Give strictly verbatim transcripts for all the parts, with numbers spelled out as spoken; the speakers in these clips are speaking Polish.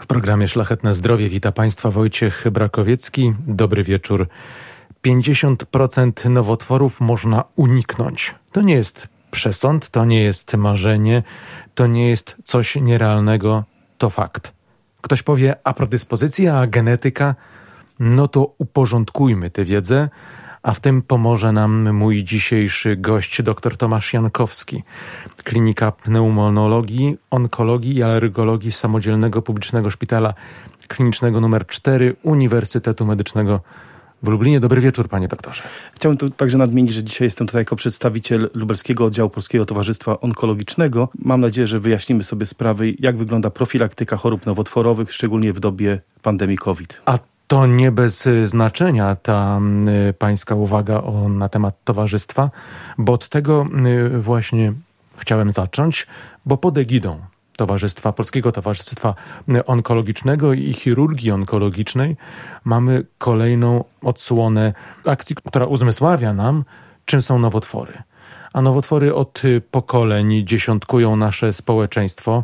W programie Szlachetne Zdrowie wita Państwa Wojciech Brakowiecki. Dobry wieczór. pięćdziesiąt procent nowotworów można uniknąć. To nie jest przesąd, to nie jest marzenie, to nie jest coś nierealnego, to fakt. Ktoś powie, a predyspozycja, a genetyka? No to uporządkujmy tę wiedzę, a w tym pomoże nam mój dzisiejszy gość, dr Tomasz Jankowski. Klinika Pneumonologii, Onkologii i Alergologii Samodzielnego Publicznego Szpitala Klinicznego numer cztery Uniwersytetu Medycznego w Lublinie. Dobry wieczór, panie doktorze. Chciałbym tu także nadmienić, że dzisiaj jestem tutaj jako przedstawiciel Lubelskiego Oddziału Polskiego Towarzystwa Onkologicznego. Mam nadzieję, że wyjaśnimy sobie sprawy, jak wygląda profilaktyka chorób nowotworowych, szczególnie w dobie pandemii COVID. A to nie bez znaczenia ta y, pańska uwaga o, na temat towarzystwa, bo od tego y, właśnie chciałem zacząć, bo pod egidą Towarzystwa Polskiego Towarzystwa Onkologicznego i Chirurgii Onkologicznej mamy kolejną odsłonę akcji, która uzmysławia nam, czym są nowotwory. A nowotwory od pokoleń dziesiątkują nasze społeczeństwo.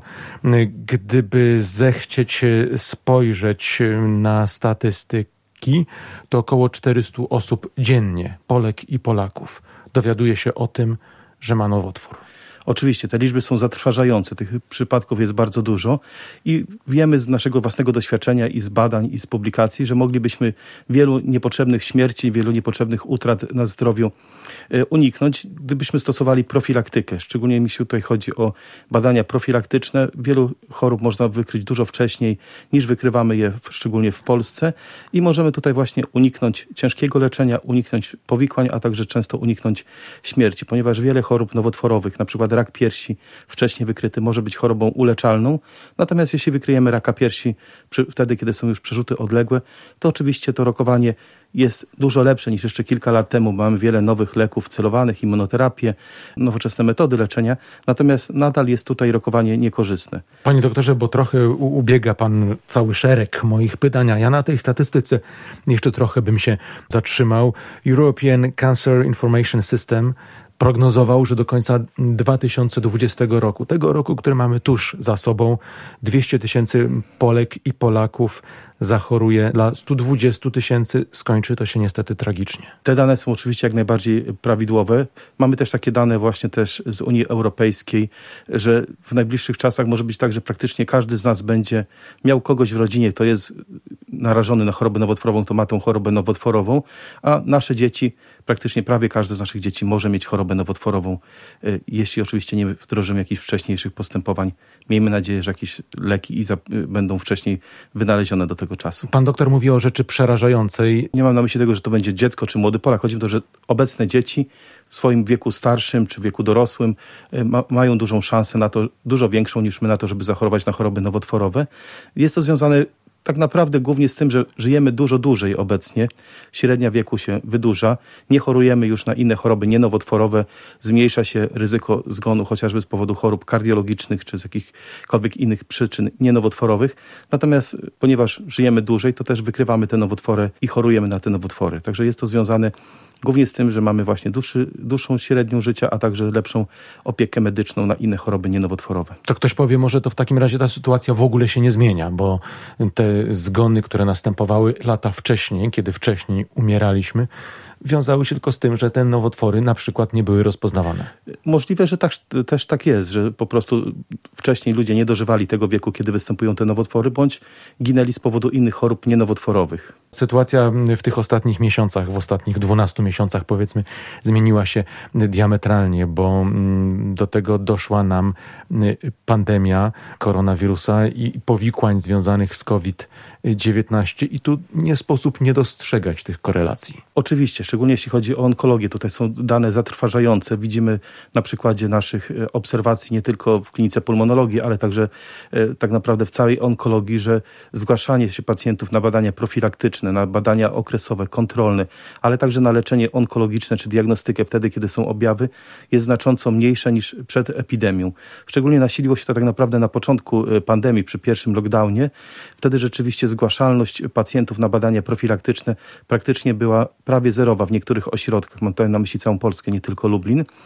Gdyby zechcieć spojrzeć na statystyki, to około czterysta osób dziennie, Polek i Polaków, dowiaduje się o tym, że ma nowotwór. Oczywiście, te liczby są zatrważające, tych przypadków jest bardzo dużo i wiemy z naszego własnego doświadczenia i z badań i z publikacji, że moglibyśmy wielu niepotrzebnych śmierci, wielu niepotrzebnych utrat na zdrowiu uniknąć, gdybyśmy stosowali profilaktykę. Szczególnie mi się tutaj chodzi o badania profilaktyczne. Wielu chorób można wykryć dużo wcześniej niż wykrywamy je, w, szczególnie w Polsce i możemy tutaj właśnie uniknąć ciężkiego leczenia, uniknąć powikłań, a także często uniknąć śmierci, ponieważ wiele chorób nowotworowych, na przykład rak piersi wcześniej wykryty może być chorobą uleczalną. Natomiast jeśli wykryjemy raka piersi przy, wtedy, kiedy są już przerzuty odległe, to oczywiście to rokowanie jest dużo lepsze niż jeszcze kilka lat temu. Mamy wiele nowych leków celowanych, immunoterapię, nowoczesne metody leczenia. Natomiast nadal jest tutaj rokowanie niekorzystne. Panie doktorze, bo trochę ubiega pan cały szereg moich pytań, a ja na tej statystyce jeszcze trochę bym się zatrzymał. European Cancer Information System prognozował, że do końca dwa tysiące dwudziestego roku, tego roku, który mamy tuż za sobą, dwieście tysięcy Polek i Polaków zachoruje. Dla stu dwudziestu tysięcy skończy to się niestety tragicznie. Te dane są oczywiście jak najbardziej prawidłowe. Mamy też takie dane właśnie też z Unii Europejskiej, że w najbliższych czasach może być tak, że praktycznie każdy z nas będzie miał kogoś w rodzinie, kto jest narażony na chorobę nowotworową, to ma tą chorobę nowotworową, a nasze dzieci, praktycznie prawie każde z naszych dzieci może mieć chorobę nowotworową, jeśli oczywiście nie wdrożymy jakichś wcześniejszych postępowań. Miejmy nadzieję, że jakieś leki i będą wcześniej wynalezione do tego czasu. Pan doktor mówi o rzeczy przerażającej. Nie mam na myśli tego, że to będzie dziecko czy młody Polak. Chodzi o to, że obecne dzieci w swoim wieku starszym czy wieku dorosłym ma, mają dużą szansę na to, dużo większą niż my na to, żeby zachorować na choroby nowotworowe. Jest to związane tak naprawdę głównie z tym, że żyjemy dużo dłużej obecnie. Średnia wieku się wydłuża. Nie chorujemy już na inne choroby nienowotworowe. Zmniejsza się ryzyko zgonu chociażby z powodu chorób kardiologicznych czy z jakichkolwiek innych przyczyn nienowotworowych. Natomiast ponieważ żyjemy dłużej, to też wykrywamy te nowotwory i chorujemy na te nowotwory. Także jest to związane głównie z tym, że mamy właśnie dłuższy, dłuższą średnią życia, a także lepszą opiekę medyczną na inne choroby nienowotworowe. To ktoś powie, może to w takim razie ta sytuacja w ogóle się nie zmienia, bo te zgony, które następowały lata wcześniej, kiedy wcześniej umieraliśmy, wiązały się tylko z tym, że te nowotwory na przykład nie były rozpoznawane. Możliwe, że tak, też tak jest, że po prostu wcześniej ludzie nie dożywali tego wieku, kiedy występują te nowotwory, bądź ginęli z powodu innych chorób nienowotworowych. Sytuacja w tych ostatnich miesiącach, w ostatnich dwunastu miesiącach powiedzmy, zmieniła się diametralnie, bo do tego doszła nam pandemia koronawirusa i powikłań związanych z COVID dziewiętnaście i tu nie sposób nie dostrzegać tych korelacji. Oczywiście, szczególnie jeśli chodzi o onkologię. Tutaj są dane zatrważające. Widzimy na przykładzie naszych obserwacji nie tylko w klinice pulmonologii, ale także tak naprawdę w całej onkologii, że zgłaszanie się pacjentów na badania profilaktyczne, na badania okresowe, kontrolne, ale także na leczenie onkologiczne czy diagnostykę wtedy, kiedy są objawy, jest znacząco mniejsze niż przed epidemią. Szczególnie nasiliło się to tak naprawdę na początku pandemii, przy pierwszym lockdownie. Wtedy rzeczywiście zgłaszalność pacjentów na badania profilaktyczne praktycznie była prawie zerowa w niektórych ośrodkach. Mam tutaj na myśli całą Polskę, nie tylko Lublin.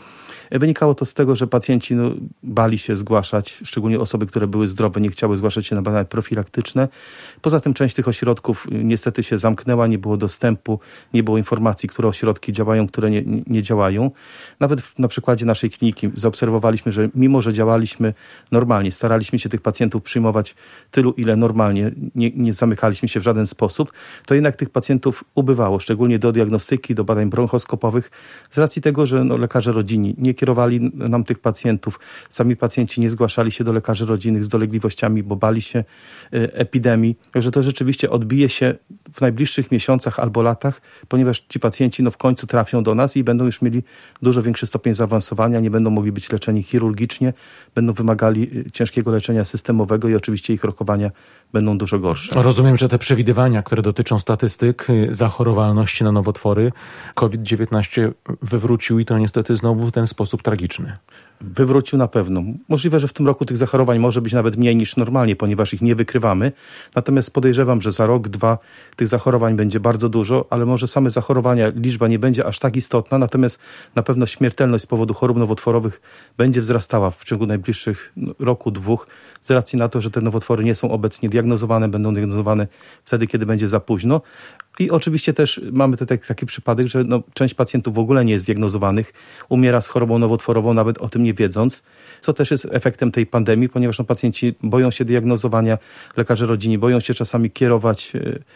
Wynikało to z tego, że pacjenci no, bali się zgłaszać, szczególnie osoby, które były zdrowe, nie chciały zgłaszać się na badania profilaktyczne. Poza tym część tych ośrodków niestety się zamknęła, nie było dostępu, nie było informacji, które ośrodki działają, które nie, nie działają. Nawet na przykładzie naszej kliniki zaobserwowaliśmy, że mimo, że działaliśmy normalnie, staraliśmy się tych pacjentów przyjmować tylu, ile normalnie, nie, nie zamykaliśmy się w żaden sposób, to jednak tych pacjentów ubywało, szczególnie do diagnostyki, do badań bronchoskopowych, z racji tego, że no, lekarze rodzinni nie kierowali nam tych pacjentów, sami pacjenci nie zgłaszali się do lekarzy rodzinnych z dolegliwościami, bo bali się y, epidemii. Także to rzeczywiście odbije się w najbliższych miesiącach albo latach, ponieważ ci pacjenci no, w końcu trafią do nas i będą już mieli dużo większy stopień zaawansowania, nie będą mogli być leczeni chirurgicznie, będą wymagali ciężkiego leczenia systemowego i oczywiście ich rokowania będą dużo gorsze. Rozumiem, że te przewidywania, które dotyczą statystyk zachorowalności na nowotwory, COVID dziewiętnaście wywrócił i to niestety znowu w ten sposób tragiczny. Wywrócił na pewno. Możliwe, że w tym roku tych zachorowań może być nawet mniej niż normalnie, ponieważ ich nie wykrywamy. Natomiast podejrzewam, że za rok, dwa tych zachorowań będzie bardzo dużo, ale może same zachorowania, liczba nie będzie aż tak istotna, natomiast na pewno śmiertelność z powodu chorób nowotworowych będzie wzrastała w ciągu najbliższych roku, dwóch, z racji na to, że te nowotwory nie są obecnie diagnozowane, będą diagnozowane wtedy, kiedy będzie za późno. I oczywiście też mamy tutaj taki przypadek, że no, część pacjentów w ogóle nie jest diagnozowanych, umiera z chorobą nowotworową, nawet o tym nie wiedząc, co też jest efektem tej pandemii, ponieważ no, pacjenci boją się diagnozowania, lekarze rodzinni boją się czasami kierować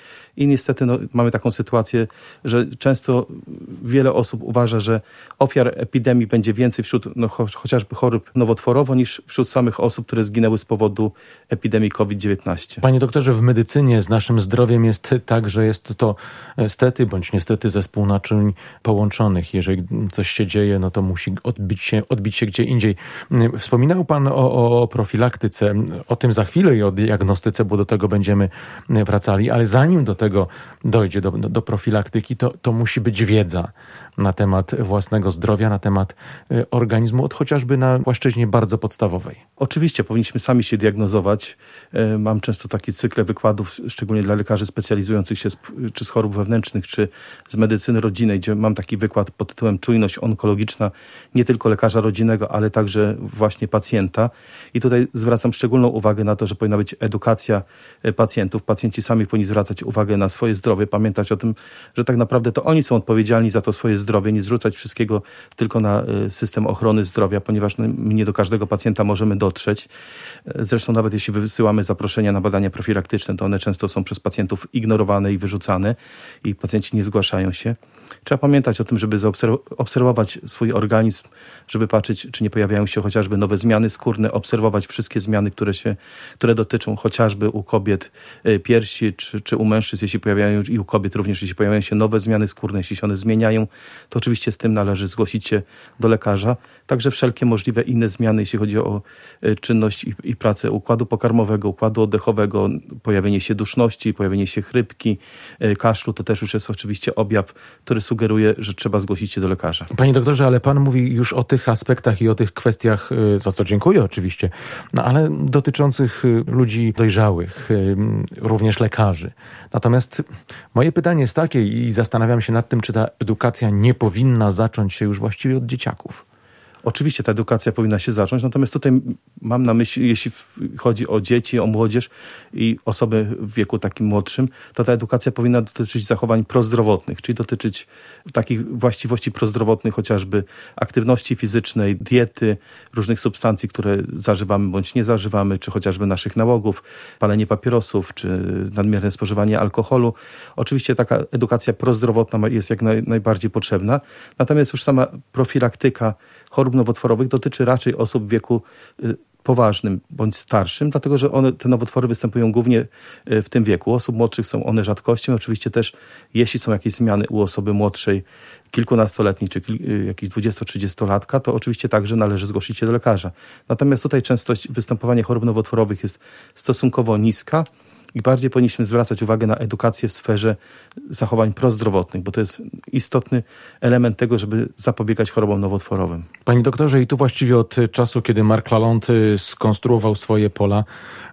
i niestety no, mamy taką sytuację, że często wiele osób uważa, że ofiar epidemii będzie więcej wśród no, cho- chociażby chorób nowotworowo niż wśród samych osób, które zginęły z powodu epidemii COVID dziewiętnaście. Panie doktorze, w medycynie z naszym zdrowiem jest tak, że jest to stety bądź niestety zespół naczyń połączonych. Jeżeli coś się dzieje, no to musi odbić się, odbić się gdzie indziej. Wspominał pan o, o profilaktyce, o tym za chwilę i o diagnostyce, bo do tego będziemy wracali, ale zanim do tego dojdzie, do, do, do profilaktyki, to, to musi być wiedza na temat własnego zdrowia, na temat organizmu, od chociażby na płaszczyźnie bardzo podstawowej. Oczywiście, powinniśmy sami się diagnozować. Mam często takie cykle wykładów, szczególnie dla lekarzy specjalizujących się z, czy z chorób wewnętrznych, czy z medycyny rodzinnej, gdzie mam taki wykład pod tytułem Czujność onkologiczna nie tylko lekarza rodzinnego, ale także właśnie pacjenta. I tutaj zwracam szczególną uwagę na to, że powinna być edukacja pacjentów. Pacjenci sami powinni zwracać uwagę na swoje zdrowie, pamiętać o tym, że tak naprawdę to oni są odpowiedzialni za to swoje zdrowie, nie zrzucać wszystkiego tylko na system ochrony zdrowia, ponieważ my nie do każdego pacjenta możemy dotrzeć. Zresztą nawet jeśli wysyłamy zaproszenia na badania profilaktyczne, to one często są przez pacjentów ignorowane i wyrzucane i pacjenci nie zgłaszają się. Trzeba pamiętać o tym, żeby obserwować swój organizm, żeby patrzeć, czy nie pojawiają się chociażby nowe zmiany skórne, obserwować wszystkie zmiany, które się, które dotyczą chociażby u kobiet piersi, czy, czy u mężczyzn, jeśli pojawiają i u kobiet również, jeśli pojawiają się nowe zmiany skórne, jeśli się one zmieniają, to oczywiście z tym należy zgłosić się do lekarza. Także wszelkie możliwe inne zmiany, jeśli chodzi o czynność i, i pracę układu pokarmowego, układu oddechowego, pojawienie się duszności, pojawienie się chrypki, kaszlu, to też już jest oczywiście objaw, który sugeruje, że trzeba zgłosić się do lekarza. Panie doktorze, ale pan mówi już o tych aspektach i o tych kwestiach, za co dziękuję oczywiście, no ale dotyczących ludzi dojrzałych, również lekarzy. Natomiast moje pytanie jest takie i zastanawiam się nad tym, czy ta edukacja nie powinna zacząć się już właściwie od dzieciaków. Oczywiście ta edukacja powinna się zacząć, natomiast tutaj mam na myśli, jeśli chodzi o dzieci, o młodzież i osoby w wieku takim młodszym, to ta edukacja powinna dotyczyć zachowań prozdrowotnych, czyli dotyczyć takich właściwości prozdrowotnych, chociażby aktywności fizycznej, diety, różnych substancji, które zażywamy bądź nie zażywamy, czy chociażby naszych nałogów, palenie papierosów, czy nadmierne spożywanie alkoholu. Oczywiście taka edukacja prozdrowotna jest jak naj, najbardziej potrzebna, natomiast już sama profilaktyka chorób nowotworowych dotyczy raczej osób w wieku poważnym bądź starszym, dlatego że one, te nowotwory występują głównie w tym wieku. U osób młodszych są one rzadkością. Oczywiście też, jeśli są jakieś zmiany u osoby młodszej, kilkunastoletniej czy jakiejś dwudziesto-trzydziestolatka, to oczywiście także należy zgłosić się do lekarza. Natomiast tutaj częstość występowania chorób nowotworowych jest stosunkowo niska i bardziej powinniśmy zwracać uwagę na edukację w sferze zachowań prozdrowotnych, bo to jest istotny element tego, żeby zapobiegać chorobom nowotworowym. Panie doktorze, i tu właściwie od czasu, kiedy Marc Lalonde skonstruował swoje pola,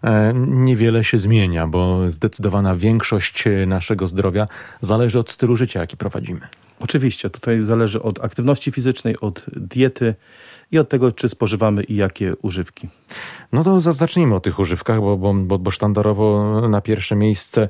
niewiele się zmienia, bo zdecydowana większość naszego zdrowia zależy od stylu życia, jaki prowadzimy. Oczywiście, tutaj zależy od aktywności fizycznej, od diety i od tego, czy spożywamy i jakie używki. No to zacznijmy o tych używkach, bo, bo, bo, bo sztandarowo na pierwsze miejsce,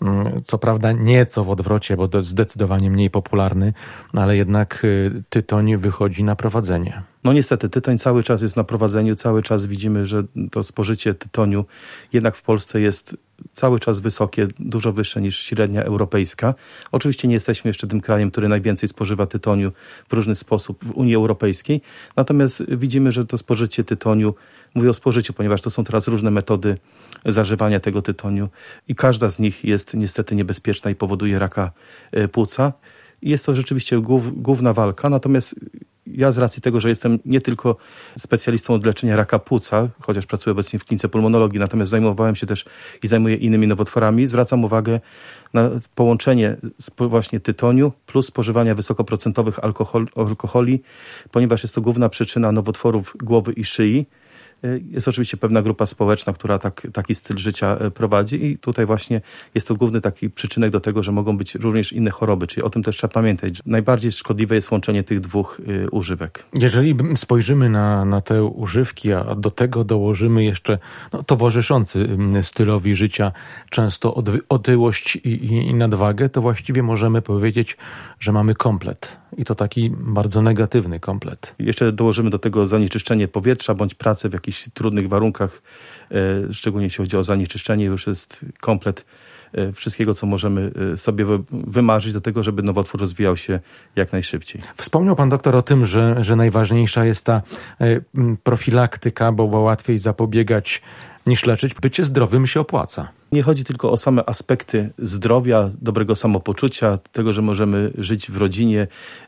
co prawda nieco w odwrocie, bo to zdecydowanie mniej popularny, ale jednak tytoń wychodzi na prowadzenie. No niestety, tytoń cały czas jest na prowadzeniu, cały czas widzimy, że to spożycie tytoniu jednak w Polsce jest cały czas wysokie, dużo wyższe niż średnia europejska. Oczywiście nie jesteśmy jeszcze tym krajem, który najwięcej spożywa tytoniu w różny sposób w Unii Europejskiej, natomiast widzimy, że to spożycie tytoniu, mówię o spożyciu, ponieważ to są teraz różne metody zażywania tego tytoniu i każda z nich jest niestety niebezpieczna i powoduje raka płuca. I jest to rzeczywiście głów, główna walka, natomiast ja z racji tego, że jestem nie tylko specjalistą od leczenia raka płuca, chociaż pracuję obecnie w klinice pulmonologii, natomiast zajmowałem się też i zajmuję innymi nowotworami, zwracam uwagę na połączenie właśnie tytoniu plus spożywania wysokoprocentowych alkohol, alkoholi, ponieważ jest to główna przyczyna nowotworów głowy i szyi. Jest oczywiście pewna grupa społeczna, która tak, taki styl życia prowadzi i tutaj właśnie jest to główny taki przyczynek do tego, że mogą być również inne choroby, czyli o tym też trzeba pamiętać. Że najbardziej szkodliwe jest łączenie tych dwóch y, używek. Jeżeli spojrzymy na, na te używki, a do tego dołożymy jeszcze no, towarzyszący stylowi życia często od, otyłość i, i, i nadwagę, to właściwie możemy powiedzieć, że mamy komplet. I to taki bardzo negatywny komplet. Jeszcze dołożymy do tego zanieczyszczenie powietrza bądź pracę w jakichś trudnych warunkach, e, szczególnie jeśli chodzi o zanieczyszczenie, już jest komplet e, wszystkiego, co możemy sobie wy, wymarzyć do tego, żeby nowotwór rozwijał się jak najszybciej. Wspomniał pan doktor o tym, że, że najważniejsza jest ta e, profilaktyka, bo, bo łatwiej zapobiegać niż leczyć. Bycie zdrowym się opłaca. Nie chodzi tylko o same aspekty zdrowia, dobrego samopoczucia, tego, że możemy żyć w rodzinie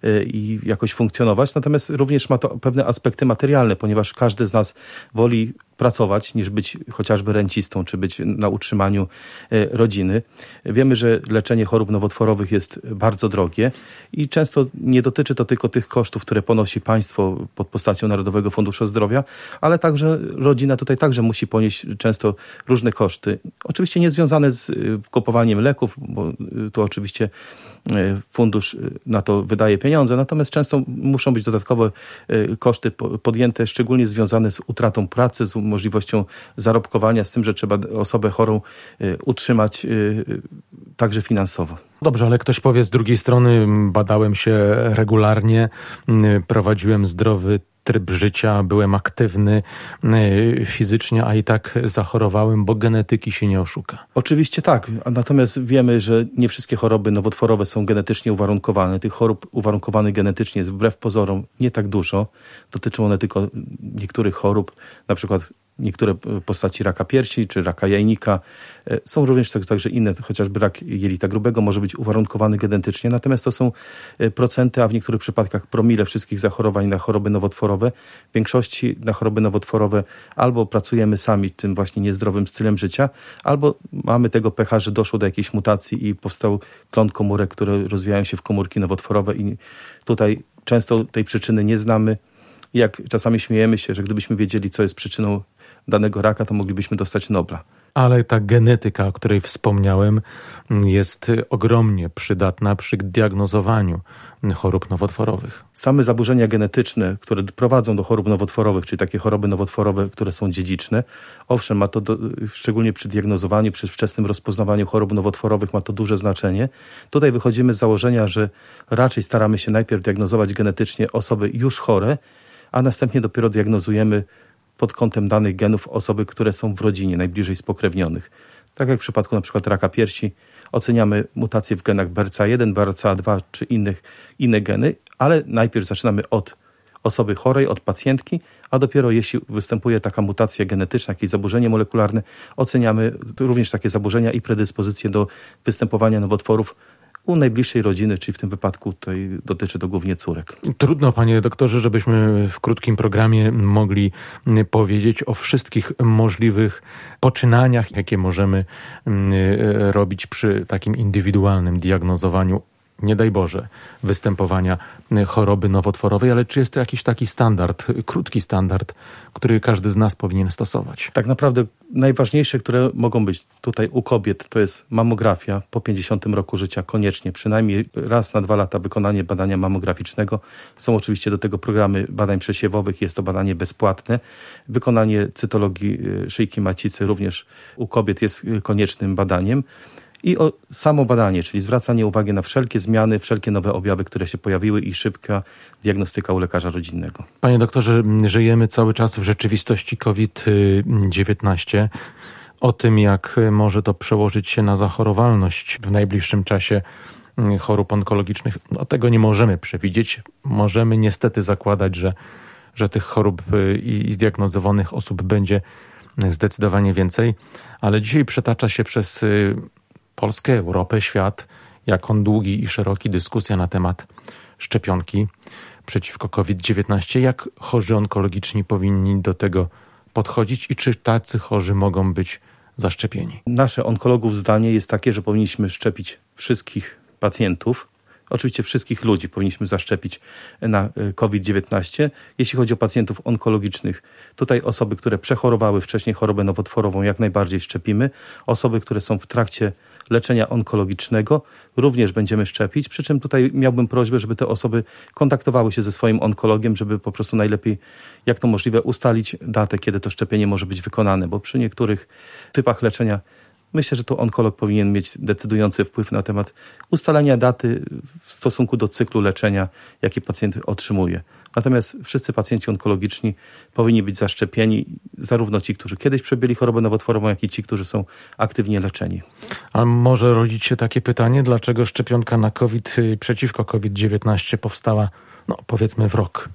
i jakoś funkcjonować, natomiast również ma to pewne aspekty materialne, ponieważ każdy z nas woli pracować, niż być chociażby rencistą, czy być na utrzymaniu rodziny. Wiemy, że leczenie chorób nowotworowych jest bardzo drogie i często nie dotyczy to tylko tych kosztów, które ponosi państwo pod postacią Narodowego Funduszu Zdrowia, ale także rodzina tutaj także musi ponieść często różne koszty. Oczywiście nie związane z kupowaniem leków, bo tu oczywiście fundusz na to wydaje pieniądze, natomiast często muszą być dodatkowe koszty podjęte, szczególnie związane z utratą pracy, z możliwością zarobkowania, z tym, że trzeba osobę chorą utrzymać także finansowo. Dobrze, ale ktoś powie z drugiej strony, badałem się regularnie, prowadziłem zdrowy tryb życia, byłem aktywny fizycznie, a i tak zachorowałem, bo genetyki się nie oszuka. Oczywiście tak, natomiast wiemy, że nie wszystkie choroby nowotworowe są genetycznie uwarunkowane. Tych chorób uwarunkowanych genetycznie jest wbrew pozorom nie tak dużo. Dotyczą one tylko niektórych chorób, na przykład niektóre postaci raka piersi czy raka jajnika. Są również także inne, chociażby rak jelita grubego może być uwarunkowany genetycznie, natomiast to są procenty, a w niektórych przypadkach promile wszystkich zachorowań na choroby nowotworowe. W większości na choroby nowotworowe albo pracujemy sami tym właśnie niezdrowym stylem życia, albo mamy tego pecha, że doszło do jakiejś mutacji i powstał klon komórek, które rozwijają się w komórki nowotworowe i tutaj często tej przyczyny nie znamy. Jak czasami śmiejemy się, że gdybyśmy wiedzieli, co jest przyczyną danego raka, to moglibyśmy dostać Nobla. Ale ta genetyka, o której wspomniałem, jest ogromnie przydatna przy diagnozowaniu chorób nowotworowych. Same zaburzenia genetyczne, które prowadzą do chorób nowotworowych, czyli takie choroby nowotworowe, które są dziedziczne, owszem, ma to do, szczególnie przy diagnozowaniu, przy wczesnym rozpoznawaniu chorób nowotworowych ma to duże znaczenie. Tutaj wychodzimy z założenia, że raczej staramy się najpierw diagnozować genetycznie osoby już chore, a następnie dopiero diagnozujemy pod kątem danych genów osoby, które są w rodzinie, najbliżej spokrewnionych. Tak jak w przypadku na przykład raka piersi, oceniamy mutacje w genach B R C A jeden, B R C A dwa czy innych, inne geny, ale najpierw zaczynamy od osoby chorej, od pacjentki, a dopiero jeśli występuje taka mutacja genetyczna, jakieś zaburzenie molekularne, oceniamy również takie zaburzenia i predyspozycje do występowania nowotworów u najbliższej rodziny, czyli w tym wypadku tutaj dotyczy to głównie córek. Trudno, panie doktorze, żebyśmy w krótkim programie mogli powiedzieć o wszystkich możliwych poczynaniach, jakie możemy robić przy takim indywidualnym diagnozowaniu nie daj Boże, występowania choroby nowotworowej, ale czy jest to jakiś taki standard, krótki standard, który każdy z nas powinien stosować? Tak naprawdę najważniejsze, które mogą być tutaj u kobiet, to jest mamografia po pięćdziesiątym roku życia koniecznie, przynajmniej raz na dwa lata wykonanie badania mamograficznego. Są oczywiście do tego programy badań przesiewowych, jest to badanie bezpłatne. Wykonanie cytologii szyjki macicy również u kobiet jest koniecznym badaniem. I o samo badanie, czyli zwracanie uwagi na wszelkie zmiany, wszelkie nowe objawy, które się pojawiły i szybka diagnostyka u lekarza rodzinnego. Panie doktorze, żyjemy cały czas w rzeczywistości kowid dziewiętnaście. O tym, jak może to przełożyć się na zachorowalność w najbliższym czasie chorób onkologicznych, no tego nie możemy przewidzieć. Możemy niestety zakładać, że, że tych chorób i zdiagnozowanych osób będzie zdecydowanie więcej, ale dzisiaj przetacza się przez Polskę, Europę, świat, jak on długi i szeroki, dyskusja na temat szczepionki przeciwko kowid dziewiętnaście. Jak chorzy onkologiczni powinni do tego podchodzić i czy tacy chorzy mogą być zaszczepieni? Nasze onkologów zdanie jest takie, że powinniśmy szczepić wszystkich pacjentów. Oczywiście wszystkich ludzi powinniśmy zaszczepić na kowid dziewiętnaście. Jeśli chodzi o pacjentów onkologicznych, tutaj osoby, które przechorowały wcześniej chorobę nowotworową, jak najbardziej szczepimy. Osoby, które są w trakcie leczenia onkologicznego, również będziemy szczepić. Przy czym tutaj miałbym prośbę, żeby te osoby kontaktowały się ze swoim onkologiem, żeby po prostu najlepiej, jak to możliwe, ustalić datę, kiedy to szczepienie może być wykonane, bo przy niektórych typach leczenia myślę, że to onkolog powinien mieć decydujący wpływ na temat ustalenia daty w stosunku do cyklu leczenia, jaki pacjent otrzymuje. Natomiast wszyscy pacjenci onkologiczni powinni być zaszczepieni, zarówno ci, którzy kiedyś przebyli chorobę nowotworową, jak i ci, którzy są aktywnie leczeni. A może rodzić się takie pytanie, dlaczego szczepionka na COVID, przeciwko kowid dziewiętnaście powstała, no powiedzmy w rok?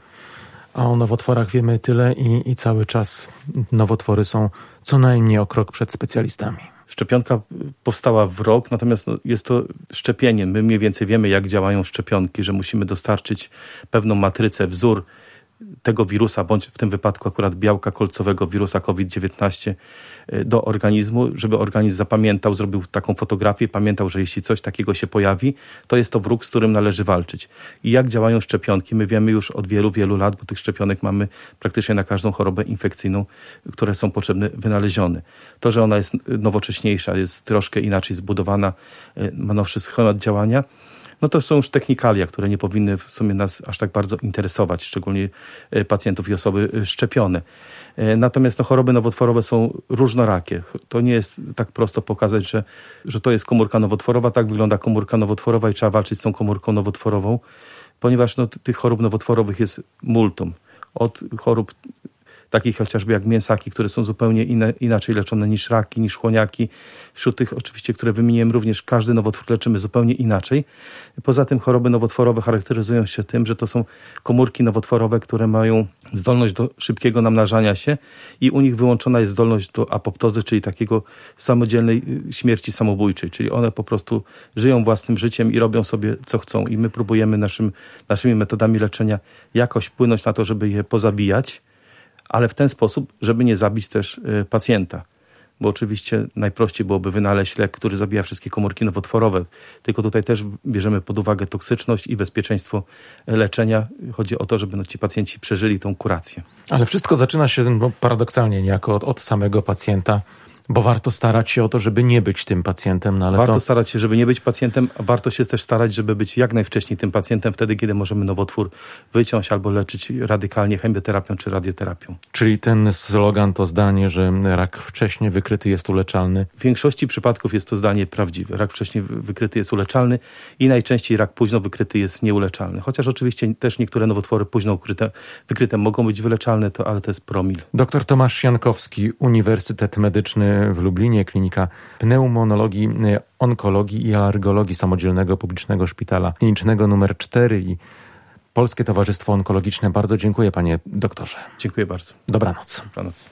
A o nowotworach wiemy tyle i, i cały czas nowotwory są co najmniej o krok przed specjalistami. Szczepionka powstała w rok, natomiast no, jest to szczepienie. My mniej więcej wiemy, jak działają szczepionki, że musimy dostarczyć pewną matrycę, wzór tego wirusa, bądź w tym wypadku akurat białka kolcowego wirusa kowid dziewiętnaście do organizmu, żeby organizm zapamiętał, zrobił taką fotografię, pamiętał, że jeśli coś takiego się pojawi, to jest to wróg, z którym należy walczyć. I jak działają szczepionki, my wiemy już od wielu, wielu lat, bo tych szczepionek mamy praktycznie na każdą chorobę infekcyjną, które są potrzebne, wynalezione. To, że ona jest nowocześniejsza, jest troszkę inaczej zbudowana, ma nowszy schemat działania, no to są już technikalia, które nie powinny w sumie nas aż tak bardzo interesować, szczególnie pacjentów i osoby szczepione. Natomiast no, choroby nowotworowe są różnorakie. To nie jest tak prosto pokazać, że, że to jest komórka nowotworowa, tak wygląda komórka nowotworowa i trzeba walczyć z tą komórką nowotworową, ponieważ no, tych chorób nowotworowych jest multum. Od chorób takich chociażby jak mięsaki, które są zupełnie inne, inaczej leczone niż raki, niż chłoniaki. Wśród tych oczywiście, które wymieniłem, również każdy nowotwór leczymy zupełnie inaczej. Poza tym choroby nowotworowe charakteryzują się tym, że to są komórki nowotworowe, które mają zdolność do szybkiego namnażania się i u nich wyłączona jest zdolność do apoptozy, czyli takiego samodzielnej śmierci samobójczej. Czyli one po prostu żyją własnym życiem i robią sobie co chcą. I my próbujemy naszym, naszymi metodami leczenia jakoś wpłynąć na to, żeby je pozabijać, ale w ten sposób, żeby nie zabić też pacjenta. Bo oczywiście najprościej byłoby wynaleźć lek, który zabija wszystkie komórki nowotworowe. Tylko tutaj też bierzemy pod uwagę toksyczność i bezpieczeństwo leczenia. Chodzi o to, żeby no, ci pacjenci przeżyli tą kurację. Ale wszystko zaczyna się no, paradoksalnie niejako od, od samego pacjenta, bo warto starać się o to, żeby nie być tym pacjentem. No ale warto to... starać się, żeby nie być pacjentem, a warto się też starać, żeby być jak najwcześniej tym pacjentem, wtedy, kiedy możemy nowotwór wyciąć albo leczyć radykalnie chemioterapią czy radioterapią. Czyli ten slogan, to zdanie, że rak wcześnie wykryty jest uleczalny. W większości przypadków jest to zdanie prawdziwe. Rak wcześnie wykryty jest uleczalny i najczęściej rak późno wykryty jest nieuleczalny. Chociaż oczywiście też niektóre nowotwory późno wykryte, wykryte mogą być wyleczalne, to, ale to jest promil. Doktor Tomasz Jankowski, Uniwersytet Medyczny w Lublinie, Klinika Pneumonologii, Onkologii i Alergologii Samodzielnego Publicznego Szpitala Klinicznego numer cztery i Polskie Towarzystwo Onkologiczne. Bardzo dziękuję, panie doktorze. Dziękuję bardzo. Dobranoc. Dobranoc.